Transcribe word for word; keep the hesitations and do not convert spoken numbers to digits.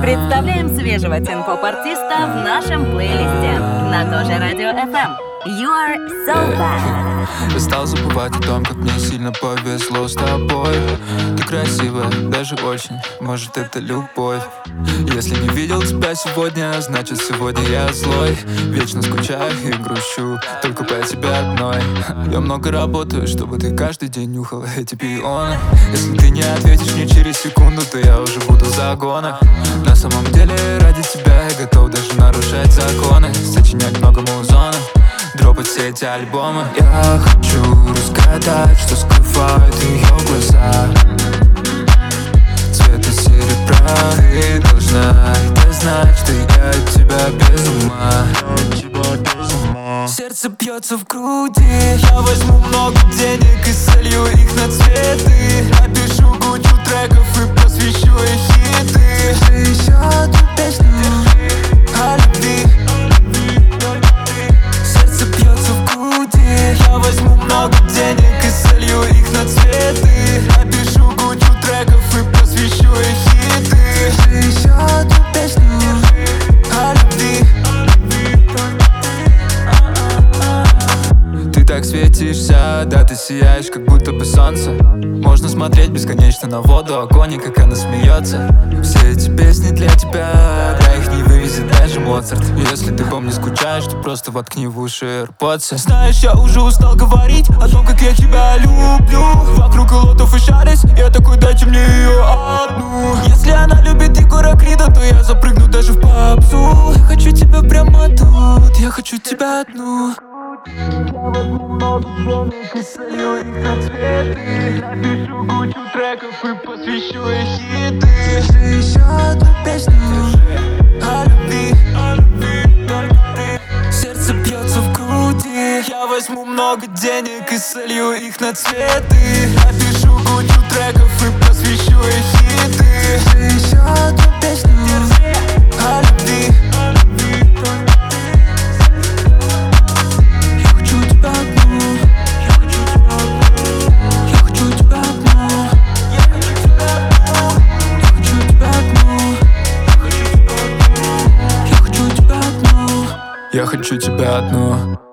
Представляем свежего тин-поп-артиста в нашем плейлисте на тоже радио эф эм. You are so bad. Я стал забывать о том, как мне сильно повезло с тобой. Ты красивая, даже очень, может это любовь. Если не видел тебя сегодня, значит сегодня я злой. Вечно скучаю и грущу, только по тебе одной. Я много работаю, чтобы ты каждый день нюхала эти пионы. Если ты не ответишь мне через секунду, то я уже буду за гонок. На самом деле ради тебя я готов даже нарушать законы, сочинять много музона, дропать все эти альбомы. Я хочу разгадать, что скрывают ее глаза. Цвета серебра. Ты должна это знать, что я от тебя без ума. Сердце бьется в груди. Я возьму много денег и солью их на цветы. Напишу кучу треков и посвящу их хиты. Держи еще одну песню о любви. Сердце бьется в груди. Я возьму много денег и солью их на цветы. Напишу кучу треков и посвящу их хиты. Держи еще одну песню о любви. Ты так светишься, да, ты сияешь, как будто бы солнце. Можно смотреть бесконечно на воду, огонь, и как она смеется. Все эти песни для тебя, да, их не вывезет даже Моцарт. Если ты по мне скучаешь, то просто воткни в уши AirPods. Знаешь, я уже устал говорить о том, как я тебя люблю. Вокруг лотов и шарись, я такой, дайте мне ее одну. Если она любит Егора Крида, то я запрыгну даже в попсу. Я хочу тебя прямо тут, я хочу тебя одну. Я возьму много денег и солью их на цветы. Напишу кучу треков и посвящу их хиты. Держи еще одну песню о любви. Сердце бьется в груди. Я возьму много денег и солью их на цветы. Напишу кучу треков и посвящу их хиты. Держи еще одну песню о любви. Я хочу тебя одну.